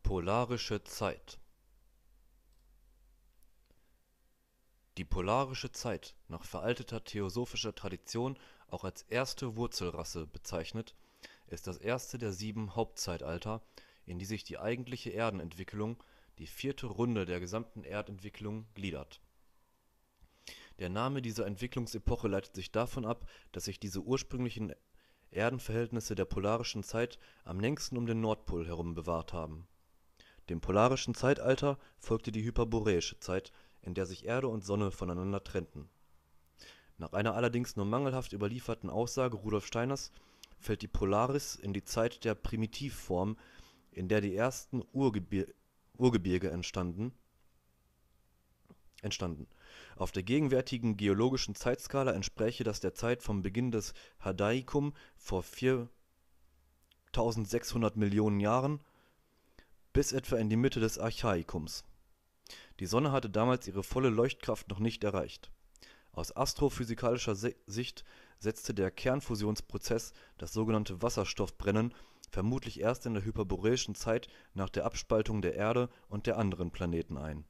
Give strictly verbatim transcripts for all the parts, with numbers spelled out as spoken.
Polarische Zeit. Die polarische Zeit, nach veralteter theosophischer Tradition auch als erste Wurzelrasse bezeichnet, ist das erste der sieben Hauptzeitalter, in die sich die eigentliche Erdenentwicklung, die vierte Runde der gesamten Erdentwicklung, gliedert. Der Name dieser Entwicklungsepoche leitet sich davon ab, dass sich diese ursprünglichen Erdenverhältnisse der polarischen Zeit am längsten um den Nordpol herum bewahrt haben. Dem polarischen Zeitalter folgte die hyperboreische Zeit, in der sich Erde und Sonne voneinander trennten. Nach einer allerdings nur mangelhaft überlieferten Aussage Rudolf Steiners fällt die Polaris in die Zeit der Primitivform, in der die ersten Urgebir Urgebirge entstanden. entstanden. Auf der gegenwärtigen geologischen Zeitskala entspräche das der Zeit vom Beginn des Hadaikum vor viertausendsechshundert Millionen Jahren bis etwa in die Mitte des Archaikums. Die Sonne hatte damals ihre volle Leuchtkraft noch nicht erreicht. Aus astrophysikalischer Sicht setzte der Kernfusionsprozess, das sogenannte Wasserstoffbrennen, vermutlich erst in der hyperboreischen Zeit nach der Abspaltung der Erde und der anderen Planeten ein.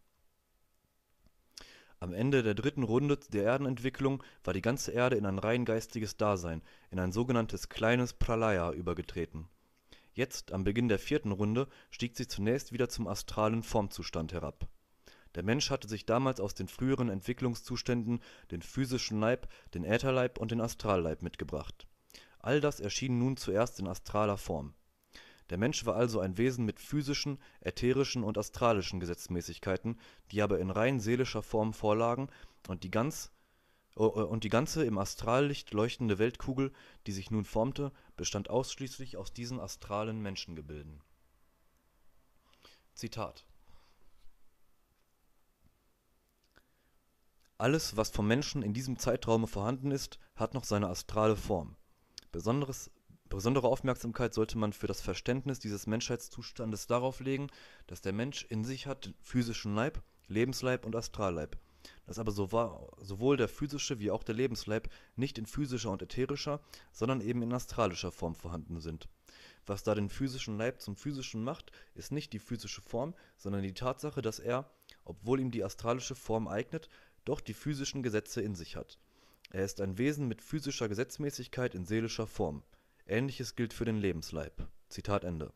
Am Ende der dritten Runde der Erdenentwicklung war die ganze Erde in ein rein geistiges Dasein, in ein sogenanntes kleines Pralaya übergetreten. Jetzt, am Beginn der vierten Runde, stieg sie zunächst wieder zum astralen Formzustand herab. Der Mensch hatte sich damals aus den früheren Entwicklungszuständen den physischen Leib, den Ätherleib und den Astralleib mitgebracht. All das erschien nun zuerst in astraler Form. Der Mensch war also ein Wesen mit physischen, ätherischen und astralischen Gesetzmäßigkeiten, die aber in rein seelischer Form vorlagen, und die ganz und die ganze im Astrallicht leuchtende Weltkugel, die sich nun formte, bestand ausschließlich aus diesen astralen Menschengebilden. Zitat: Alles, was vom Menschen in diesem Zeitraume vorhanden ist, hat noch seine astrale Form. Besonderes, besondere Aufmerksamkeit sollte man für das Verständnis dieses Menschheitszustandes darauf legen, dass der Mensch in sich hat physischen Leib, Lebensleib und Astralleib, dass aber so war, sowohl der physische wie auch der Lebensleib nicht in physischer und ätherischer, sondern eben in astralischer Form vorhanden sind. Was da den physischen Leib zum physischen macht, ist nicht die physische Form, sondern die Tatsache, dass er, obwohl ihm die astralische Form eignet, doch die physischen Gesetze in sich hat. Er ist ein Wesen mit physischer Gesetzmäßigkeit in seelischer Form. Ähnliches gilt für den Lebensleib. Zitat Ende.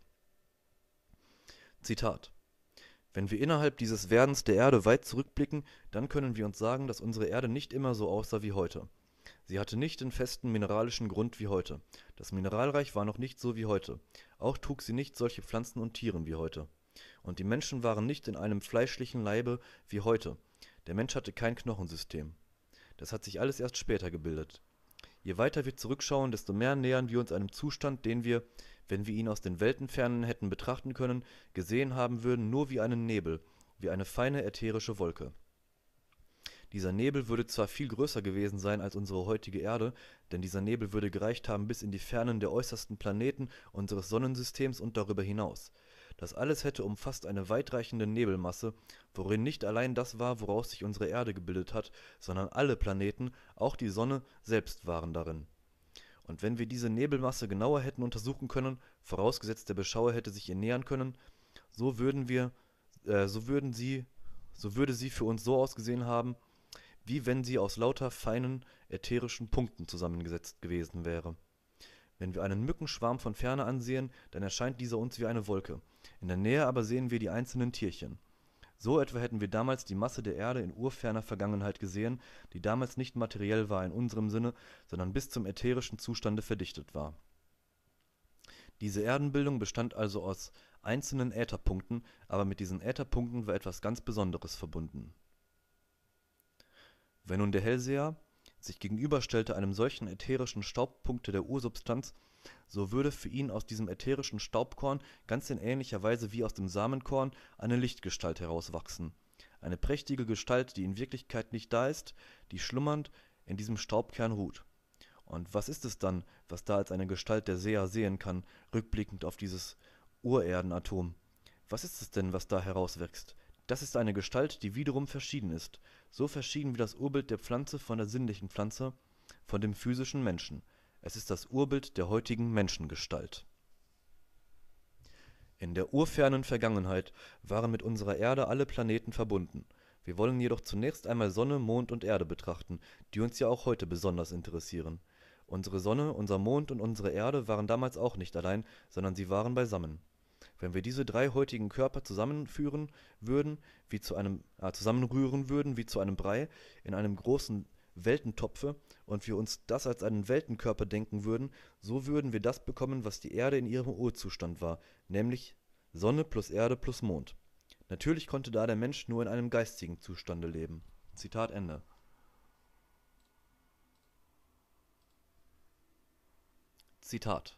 Zitat: Wenn wir innerhalb dieses Werdens der Erde weit zurückblicken, dann können wir uns sagen, dass unsere Erde nicht immer so aussah wie heute. Sie hatte nicht den festen mineralischen Grund wie heute. Das Mineralreich war noch nicht so wie heute. Auch trug sie nicht solche Pflanzen und Tiere wie heute. Und die Menschen waren nicht in einem fleischlichen Leibe wie heute. Der Mensch hatte kein Knochensystem. Das hat sich alles erst später gebildet. Je weiter wir zurückschauen, desto mehr nähern wir uns einem Zustand, den wir, wenn wir ihn aus den Weltenfernen hätten betrachten können, gesehen haben würden nur wie einen Nebel, wie eine feine ätherische Wolke. Dieser Nebel würde zwar viel größer gewesen sein als unsere heutige Erde, denn dieser Nebel würde gereicht haben bis in die Fernen der äußersten Planeten unseres Sonnensystems und darüber hinaus. Das alles hätte umfasst eine weitreichende Nebelmasse, worin nicht allein das war, woraus sich unsere Erde gebildet hat, sondern alle Planeten, auch die Sonne selbst waren darin. Und wenn wir diese Nebelmasse genauer hätten untersuchen können, vorausgesetzt der Beschauer hätte sich ihr nähern können, so würden wir, äh, so würden sie, so würde sie für uns so ausgesehen haben, wie wenn sie aus lauter feinen, ätherischen Punkten zusammengesetzt gewesen wäre. Wenn wir einen Mückenschwarm von Ferne ansehen, dann erscheint dieser uns wie eine Wolke. In der Nähe aber sehen wir die einzelnen Tierchen. So etwa hätten wir damals die Masse der Erde in urferner Vergangenheit gesehen, die damals nicht materiell war in unserem Sinne, sondern bis zum ätherischen Zustande verdichtet war. Diese Erdenbildung bestand also aus einzelnen Ätherpunkten, aber mit diesen Ätherpunkten war etwas ganz Besonderes verbunden. Wenn nun der Hellseher sich gegenüberstellte einem solchen ätherischen Staubpunkte der Ursubstanz, so würde für ihn aus diesem ätherischen Staubkorn ganz in ähnlicher Weise wie aus dem Samenkorn eine Lichtgestalt herauswachsen. Eine prächtige Gestalt, die in Wirklichkeit nicht da ist, die schlummernd in diesem Staubkern ruht. Und was ist es dann, was da als eine Gestalt der Seher sehen kann, rückblickend auf dieses Urerdenatom? Was ist es denn, was da herauswächst? Das ist eine Gestalt, die wiederum verschieden ist, so verschieden wie das Urbild der Pflanze von der sinnlichen Pflanze, von dem physischen Menschen. Es ist das Urbild der heutigen Menschengestalt. In der urfernen Vergangenheit waren mit unserer Erde alle Planeten verbunden. Wir wollen jedoch zunächst einmal Sonne, Mond und Erde betrachten, die uns ja auch heute besonders interessieren. Unsere Sonne, unser Mond und unsere Erde waren damals auch nicht allein, sondern sie waren beisammen. Wenn wir diese drei heutigen Körper zusammenführen würden, wie zu einem, äh, zusammenrühren würden wie zu einem Brei in einem großen Weltentopfe und wir uns das als einen Weltenkörper denken würden, so würden wir das bekommen, was die Erde in ihrem Urzustand war, nämlich Sonne plus Erde plus Mond. Natürlich konnte da der Mensch nur in einem geistigen Zustande leben. Zitat Ende. Zitat: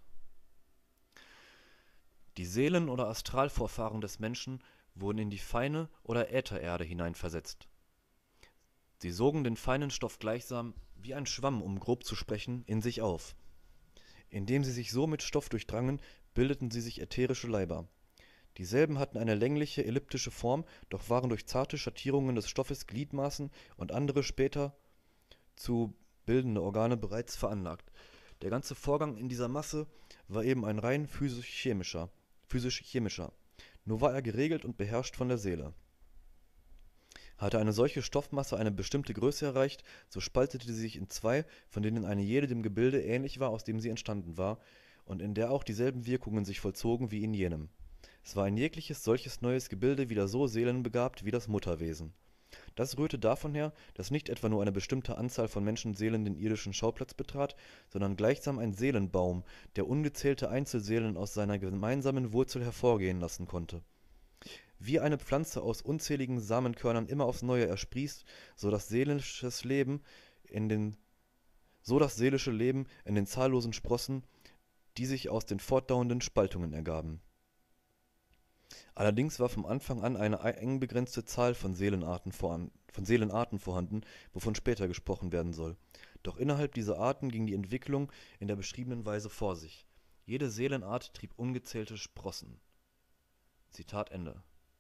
Die Seelen- oder Astralvorfahren des Menschen wurden in die feine oder Äthererde hineinversetzt. Sie sogen den feinen Stoff gleichsam, wie ein Schwamm, um grob zu sprechen, in sich auf. Indem sie sich so mit Stoff durchdrangen, bildeten sie sich ätherische Leiber. Dieselben hatten eine längliche, elliptische Form, doch waren durch zarte Schattierungen des Stoffes Gliedmaßen und andere später zu bildende Organe bereits veranlagt. Der ganze Vorgang in dieser Masse war eben ein rein physisch-chemischer, physisch-chemischer, nur war er geregelt und beherrscht von der Seele. Hatte eine solche Stoffmasse eine bestimmte Größe erreicht, so spaltete sie sich in zwei, von denen eine jede dem Gebilde ähnlich war, aus dem sie entstanden war, und in der auch dieselben Wirkungen sich vollzogen wie in jenem. Es war ein jegliches solches neues Gebilde wieder so seelenbegabt wie das Mutterwesen. Das rührte davon her, dass nicht etwa nur eine bestimmte Anzahl von Menschenseelen den irdischen Schauplatz betrat, sondern gleichsam ein Seelenbaum, der ungezählte Einzelseelen aus seiner gemeinsamen Wurzel hervorgehen lassen konnte. Wie eine Pflanze aus unzähligen Samenkörnern immer aufs Neue ersprießt, so das seelisches Leben in den, so das seelische Leben in den zahllosen Sprossen, die sich aus den fortdauernden Spaltungen ergaben. Allerdings war vom Anfang an eine eng begrenzte Zahl von Seelenarten, voran, von Seelenarten vorhanden, wovon später gesprochen werden soll. Doch innerhalb dieser Arten ging die Entwicklung in der beschriebenen Weise vor sich. Jede Seelenart trieb ungezählte Sprossen. Zitat Ende.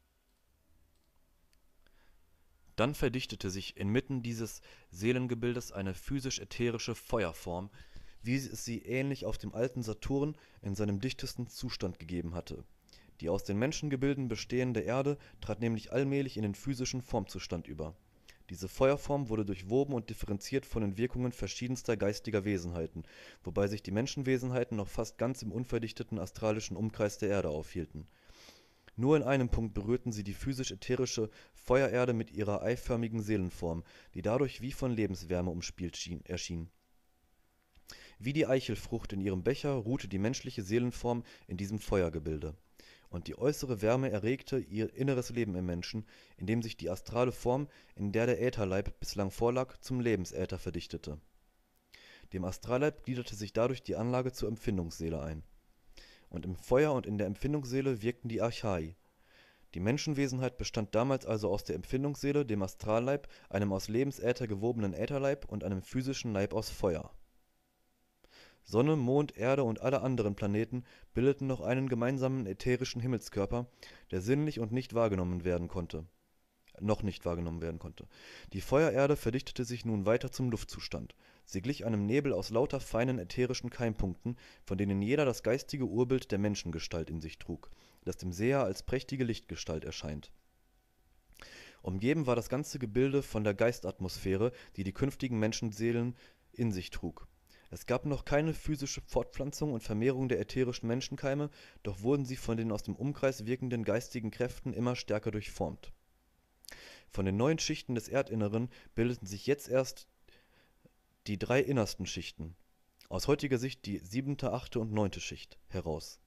Dann verdichtete sich inmitten dieses Seelengebildes eine physisch-ätherische Feuerform, wie es sie ähnlich auf dem alten Saturn in seinem dichtesten Zustand gegeben hatte. Die aus den Menschengebilden bestehende Erde trat nämlich allmählich in den physischen Formzustand über. Diese Feuerform wurde durchwoben und differenziert von den Wirkungen verschiedenster geistiger Wesenheiten, wobei sich die Menschenwesenheiten noch fast ganz im unverdichteten astralischen Umkreis der Erde aufhielten. Nur in einem Punkt berührten sie die physisch-ätherische Feuererde mit ihrer eiförmigen Seelenform, die dadurch wie von Lebenswärme umspielt schien, erschien. Wie die Eichelfrucht in ihrem Becher ruhte die menschliche Seelenform in diesem Feuergebilde. Und die äußere Wärme erregte ihr inneres Leben im Menschen, indem sich die astrale Form, in der der Ätherleib bislang vorlag, zum Lebensäther verdichtete. Dem Astralleib gliederte sich dadurch die Anlage zur Empfindungsseele ein. Und im Feuer und in der Empfindungsseele wirkten die Archai. Die Menschenwesenheit bestand damals also aus der Empfindungsseele, dem Astralleib, einem aus Lebensäther gewobenen Ätherleib und einem physischen Leib aus Feuer. Sonne, Mond, Erde und alle anderen Planeten bildeten noch einen gemeinsamen ätherischen Himmelskörper, der sinnlich und nicht wahrgenommen werden konnte. noch nicht wahrgenommen werden konnte. Die Feuererde verdichtete sich nun weiter zum Luftzustand. Sie glich einem Nebel aus lauter feinen ätherischen Keimpunkten, von denen jeder das geistige Urbild der Menschengestalt in sich trug, das dem Seher als prächtige Lichtgestalt erscheint. Umgeben war das ganze Gebilde von der Geistatmosphäre, die die künftigen Menschenseelen in sich trug. Es gab noch keine physische Fortpflanzung und Vermehrung der ätherischen Menschenkeime, doch wurden sie von den aus dem Umkreis wirkenden geistigen Kräften immer stärker durchformt. Von den neuen Schichten des Erdinneren bildeten sich jetzt erst die drei innersten Schichten, aus heutiger Sicht die siebente, achte und neunte Schicht, heraus.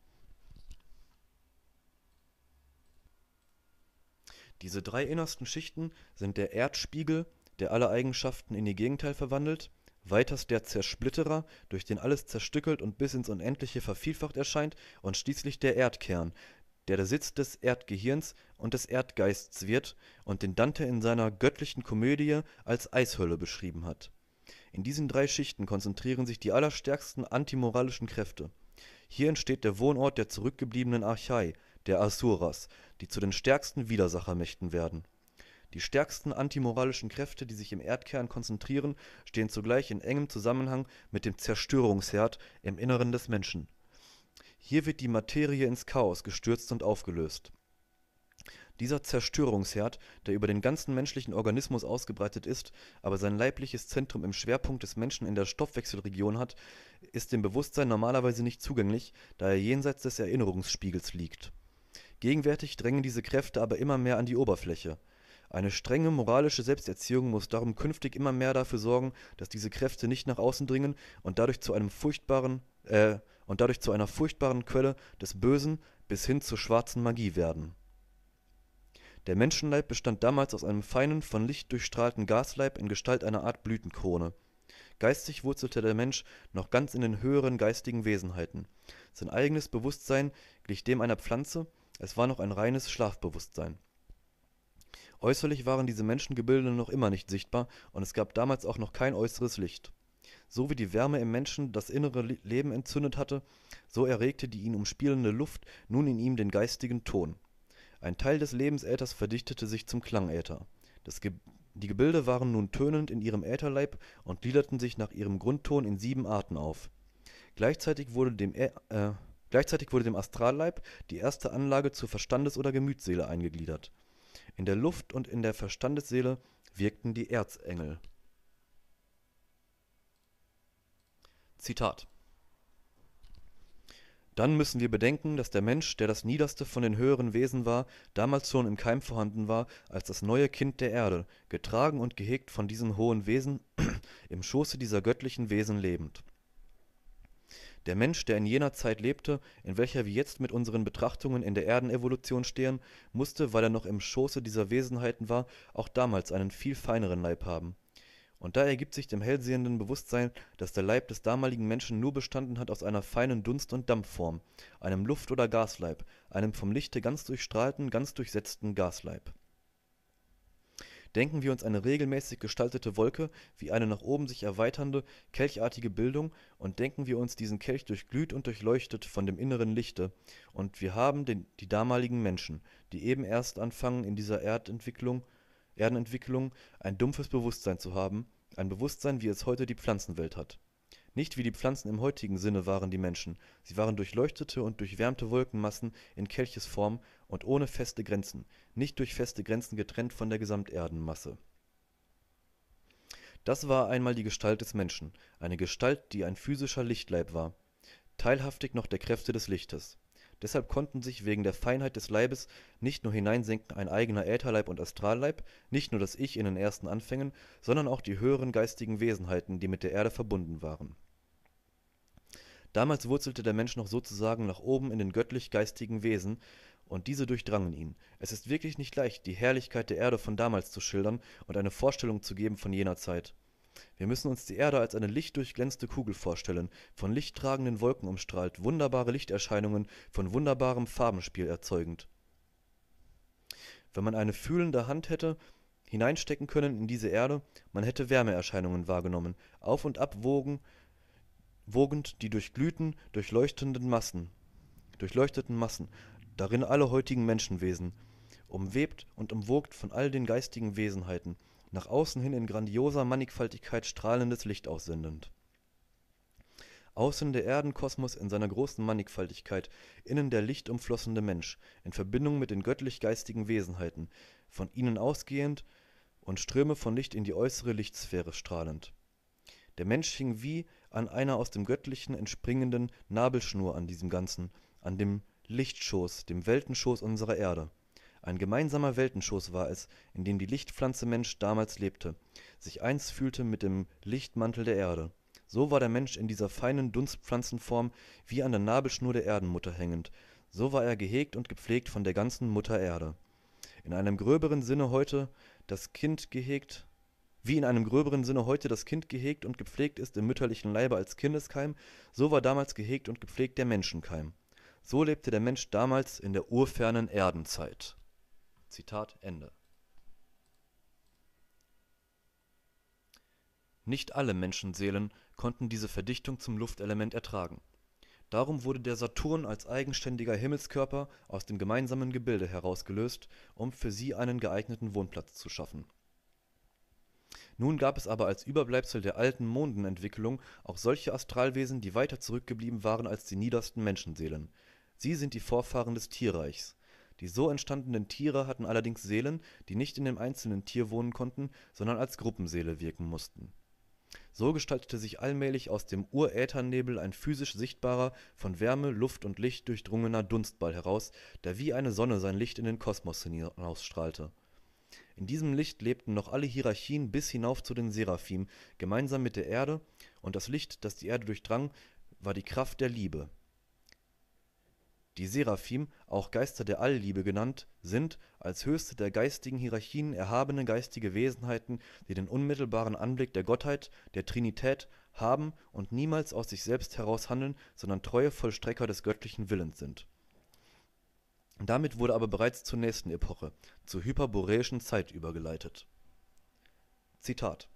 Diese drei innersten Schichten sind der Erdspiegel, der alle Eigenschaften in ihr Gegenteil verwandelt, weiters der Zersplitterer, durch den alles zerstückelt und bis ins Unendliche vervielfacht erscheint, und schließlich der Erdkern, der der Sitz des Erdgehirns und des Erdgeists wird und den Dante in seiner Göttlichen Komödie als Eishölle beschrieben hat. In diesen drei Schichten konzentrieren sich die allerstärksten antimoralischen Kräfte. Hier entsteht der Wohnort der zurückgebliebenen Archai, der Asuras, die zu den stärksten Widersachermächten werden. Die stärksten antimoralischen Kräfte, die sich im Erdkern konzentrieren, stehen zugleich in engem Zusammenhang mit dem Zerstörungsherd im Inneren des Menschen. Hier wird die Materie ins Chaos gestürzt und aufgelöst. Dieser Zerstörungsherd, der über den ganzen menschlichen Organismus ausgebreitet ist, aber sein leibliches Zentrum im Schwerpunkt des Menschen in der Stoffwechselregion hat, ist dem Bewusstsein normalerweise nicht zugänglich, da er jenseits des Erinnerungsspiegels liegt. Gegenwärtig drängen diese Kräfte aber immer mehr an die Oberfläche. Eine strenge moralische Selbsterziehung muss darum künftig immer mehr dafür sorgen, dass diese Kräfte nicht nach außen dringen und dadurch zu einem furchtbaren, äh, und dadurch zu einer furchtbaren Quelle des Bösen bis hin zur schwarzen Magie werden. Der Menschenleib bestand damals aus einem feinen, von Licht durchstrahlten Gasleib in Gestalt einer Art Blütenkrone. Geistig wurzelte der Mensch noch ganz in den höheren geistigen Wesenheiten. Sein eigenes Bewusstsein glich dem einer Pflanze, es war noch ein reines Schlafbewusstsein. Äußerlich waren diese Menschengebilde noch immer nicht sichtbar und es gab damals auch noch kein äußeres Licht. So wie die Wärme im Menschen das innere Leben entzündet hatte, so erregte die ihn umspielende Luft nun in ihm den geistigen Ton. Ein Teil des Lebensäthers verdichtete sich zum Klangäther. Das Ge die Gebilde waren nun tönend in ihrem Ätherleib und gliederten sich nach ihrem Grundton in sieben Arten auf. Gleichzeitig wurde dem, Ä äh, gleichzeitig wurde dem Astralleib die erste Anlage zur Verstandes- oder Gemütsseele eingegliedert. In der Luft und in der Verstandesseele wirkten die Erzengel. Zitat: Dann müssen wir bedenken, dass der Mensch, der das niederste von den höheren Wesen war, damals schon im Keim vorhanden war, als das neue Kind der Erde, getragen und gehegt von diesen hohen Wesen, im Schoße dieser göttlichen Wesen lebend. Der Mensch, der in jener Zeit lebte, in welcher wir jetzt mit unseren Betrachtungen in der Erdenevolution stehen, musste, weil er noch im Schoße dieser Wesenheiten war, auch damals einen viel feineren Leib haben. Und da ergibt sich dem hellsehenden Bewusstsein, dass der Leib des damaligen Menschen nur bestanden hat aus einer feinen Dunst- und Dampfform, einem Luft- oder Gasleib, einem vom Lichte ganz durchstrahlten, ganz durchsetzten Gasleib. Denken wir uns eine regelmäßig gestaltete Wolke wie eine nach oben sich erweiternde, kelchartige Bildung, und denken wir uns diesen Kelch durchglüht und durchleuchtet von dem inneren Lichte, und wir haben den, die damaligen Menschen, die eben erst anfangen in dieser Erdentwicklung, Erdenentwicklung ein dumpfes Bewusstsein zu haben, ein Bewusstsein, wie es heute die Pflanzenwelt hat. Nicht wie die Pflanzen im heutigen Sinne waren die Menschen, sie waren durchleuchtete und durchwärmte Wolkenmassen in Kelchesform und ohne feste Grenzen, nicht durch feste Grenzen getrennt von der Gesamterdenmasse. Das war einmal die Gestalt des Menschen, eine Gestalt, die ein physischer Lichtleib war, teilhaftig noch der Kräfte des Lichtes. Deshalb konnten sich wegen der Feinheit des Leibes nicht nur hineinsenken ein eigener Ätherleib und Astralleib, nicht nur das Ich in den ersten Anfängen, sondern auch die höheren geistigen Wesenheiten, die mit der Erde verbunden waren. Damals wurzelte der Mensch noch sozusagen nach oben in den göttlich-geistigen Wesen, und diese durchdrangen ihn. Es ist wirklich nicht leicht, die Herrlichkeit der Erde von damals zu schildern und eine Vorstellung zu geben von jener Zeit. Wir müssen uns die Erde als eine lichtdurchglänzte Kugel vorstellen, von lichttragenden Wolken umstrahlt, wunderbare Lichterscheinungen von wunderbarem Farbenspiel erzeugend. Wenn man eine fühlende Hand hätte hineinstecken können in diese Erde, man hätte Wärmeerscheinungen wahrgenommen, auf und ab wogen, wogend die durchglühten, durchleuchtenden Massen, durchleuchteten Massen, darin alle heutigen Menschenwesen, umwebt und umwogt von all den geistigen Wesenheiten, nach außen hin in grandioser Mannigfaltigkeit strahlendes Licht aussendend. Außen der Erdenkosmos in seiner großen Mannigfaltigkeit, innen der lichtumflossene Mensch, in Verbindung mit den göttlich-geistigen Wesenheiten, von ihnen ausgehend und Ströme von Licht in die äußere Lichtsphäre strahlend. Der Mensch hing wie an einer aus dem Göttlichen entspringenden Nabelschnur an diesem Ganzen, an dem Lichtschoß, dem Weltenschoß unserer Erde. Ein gemeinsamer Weltenschoß war es, in dem die Lichtpflanze Mensch damals lebte, sich eins fühlte mit dem Lichtmantel der Erde. So war der Mensch in dieser feinen Dunstpflanzenform wie an der Nabelschnur der Erdenmutter hängend, so war er gehegt und gepflegt von der ganzen Mutter Erde. In einem gröberen Sinne heute das Kind gehegt, wie in einem gröberen Sinne heute das Kind gehegt und gepflegt ist im mütterlichen Leibe als Kindeskeim, so war damals gehegt und gepflegt der Menschenkeim. So lebte der Mensch damals in der urfernen Erdenzeit. Zitat Ende. Nicht alle Menschenseelen konnten diese Verdichtung zum Luftelement ertragen. Darum wurde der Saturn als eigenständiger Himmelskörper aus dem gemeinsamen Gebilde herausgelöst, um für sie einen geeigneten Wohnplatz zu schaffen. Nun gab es aber als Überbleibsel der alten Mondenentwicklung auch solche Astralwesen, die weiter zurückgeblieben waren als die niedersten Menschenseelen. Sie sind die Vorfahren des Tierreichs. Die so entstandenen Tiere hatten allerdings Seelen, die nicht in dem einzelnen Tier wohnen konnten, sondern als Gruppenseele wirken mussten. So gestaltete sich allmählich aus dem Uräthernebel ein physisch sichtbarer, von Wärme, Luft und Licht durchdrungener Dunstball heraus, der wie eine Sonne sein Licht in den Kosmos hinausstrahlte. In diesem Licht lebten noch alle Hierarchien bis hinauf zu den Seraphim, gemeinsam mit der Erde, und das Licht, das die Erde durchdrang, war die Kraft der Liebe. Die Seraphim, auch Geister der Allliebe genannt, sind, als höchste der geistigen Hierarchien, erhabene geistige Wesenheiten, die den unmittelbaren Anblick der Gottheit, der Trinität, haben und niemals aus sich selbst heraus handeln, sondern treue Vollstrecker des göttlichen Willens sind. Damit wurde aber bereits zur nächsten Epoche, zur hyperboreischen Zeit übergeleitet. Zitat: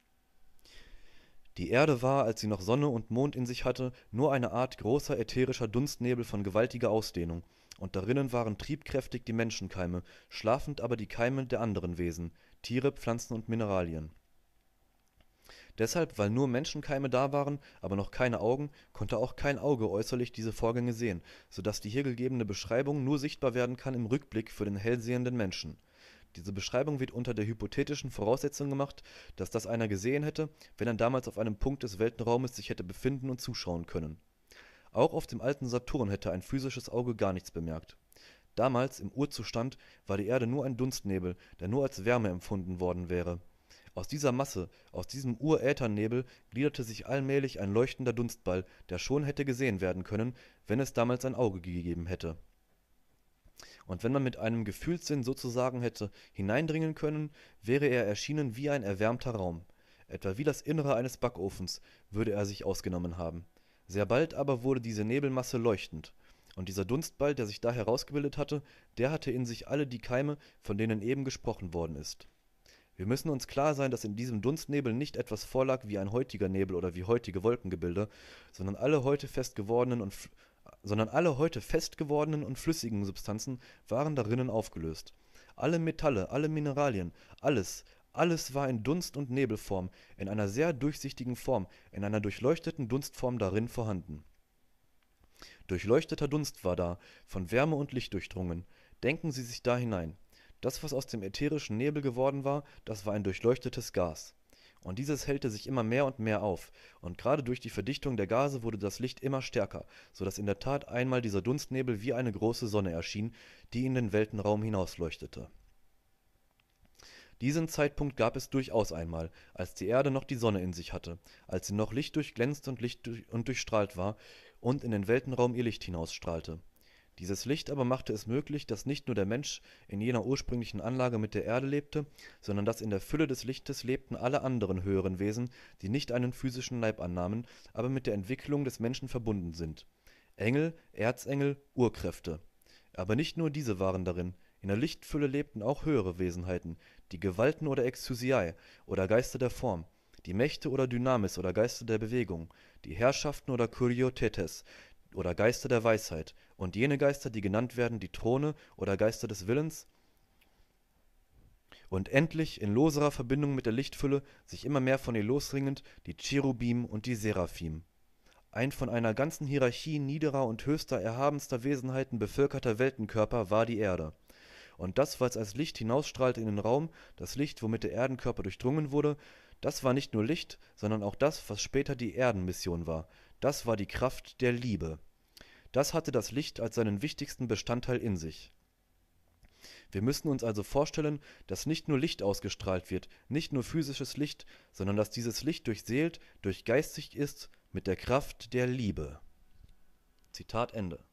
Die Erde war, als sie noch Sonne und Mond in sich hatte, nur eine Art großer ätherischer Dunstnebel von gewaltiger Ausdehnung, und darinnen waren triebkräftig die Menschenkeime, schlafend aber die Keime der anderen Wesen, Tiere, Pflanzen und Mineralien. Deshalb, weil nur Menschenkeime da waren, aber noch keine Augen, konnte auch kein Auge äußerlich diese Vorgänge sehen, so dass die hier gegebene Beschreibung nur sichtbar werden kann im Rückblick für den hellsehenden Menschen. Diese Beschreibung wird unter der hypothetischen Voraussetzung gemacht, dass das einer gesehen hätte, wenn er damals auf einem Punkt des Weltenraumes sich hätte befinden und zuschauen können. Auch auf dem alten Saturn hätte ein physisches Auge gar nichts bemerkt. Damals, im Urzustand, war die Erde nur ein Dunstnebel, der nur als Wärme empfunden worden wäre. Aus dieser Masse, aus diesem Uräthernebel, gliederte sich allmählich ein leuchtender Dunstball, der schon hätte gesehen werden können, wenn es damals ein Auge gegeben hätte. Und wenn man mit einem Gefühlssinn sozusagen hätte hineindringen können, wäre er erschienen wie ein erwärmter Raum. Etwa wie das Innere eines Backofens würde er sich ausgenommen haben. Sehr bald aber wurde diese Nebelmasse leuchtend. Und dieser Dunstball, der sich da herausgebildet hatte, der hatte in sich alle die Keime, von denen eben gesprochen worden ist. Wir müssen uns klar sein, dass in diesem Dunstnebel nicht etwas vorlag wie ein heutiger Nebel oder wie heutige Wolkengebilde, sondern alle heute fest gewordenen und sondern alle heute fest gewordenen und flüssigen Substanzen waren darinnen aufgelöst. Alle Metalle, alle Mineralien, alles, alles war in Dunst- und Nebelform, in einer sehr durchsichtigen Form, in einer durchleuchteten Dunstform darin vorhanden. Durchleuchteter Dunst war da, von Wärme und Licht durchdrungen. Denken Sie sich da hinein. Das, was aus dem ätherischen Nebel geworden war, das war ein durchleuchtetes Gas. Und dieses hellte sich immer mehr und mehr auf, und gerade durch die Verdichtung der Gase wurde das Licht immer stärker, so dass in der Tat einmal dieser Dunstnebel wie eine große Sonne erschien, die in den Weltenraum hinausleuchtete. Diesen Zeitpunkt gab es durchaus einmal, als die Erde noch die Sonne in sich hatte, als sie noch lichtdurchglänzt und licht durch und durchstrahlt war und in den Weltenraum ihr Licht hinausstrahlte. Dieses Licht aber machte es möglich, dass nicht nur der Mensch in jener ursprünglichen Anlage mit der Erde lebte, sondern dass in der Fülle des Lichtes lebten alle anderen höheren Wesen, die nicht einen physischen Leib annahmen, aber mit der Entwicklung des Menschen verbunden sind. Engel, Erzengel, Urkräfte. Aber nicht nur diese waren darin. In der Lichtfülle lebten auch höhere Wesenheiten, die Gewalten oder Exousiae oder Geister der Form, die Mächte oder Dynamis oder Geister der Bewegung, die Herrschaften oder Kuriotetes oder Geister der Weisheit, und jene Geister, die genannt werden die Throne oder Geister des Willens, und endlich, in loserer Verbindung mit der Lichtfülle, sich immer mehr von ihr losringend, die Cherubim und die Seraphim. Ein von einer ganzen Hierarchie niederer und höchster, erhabenster Wesenheiten bevölkerter Weltenkörper war die Erde. Und das, was als Licht hinausstrahlte in den Raum, das Licht, womit der Erdenkörper durchdrungen wurde, das war nicht nur Licht, sondern auch das, was später die Erdenmission war. Das war die Kraft der Liebe. Das hatte das Licht als seinen wichtigsten Bestandteil in sich. Wir müssen uns also vorstellen, dass nicht nur Licht ausgestrahlt wird, nicht nur physisches Licht, sondern dass dieses Licht durchseelt, durchgeistigt ist mit der Kraft der Liebe. Zitat Ende.